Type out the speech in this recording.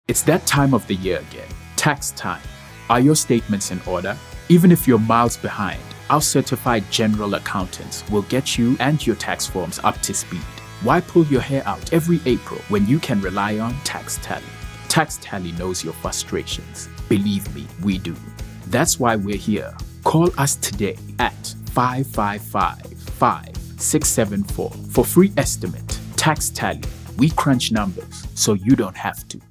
It's that time of the year again. Tax time. Are your statements in order? Even if you're miles behind, our certified general accountants will get you and your tax forms up to speed. Why pull your hair out every April when you can rely on Tax Tally? Tax Tally knows your frustrations. Believe me, we do. That's why we're here. Call us today at 555-5674 for free estimate. Tax Tally. We crunch numbers so you don't have to.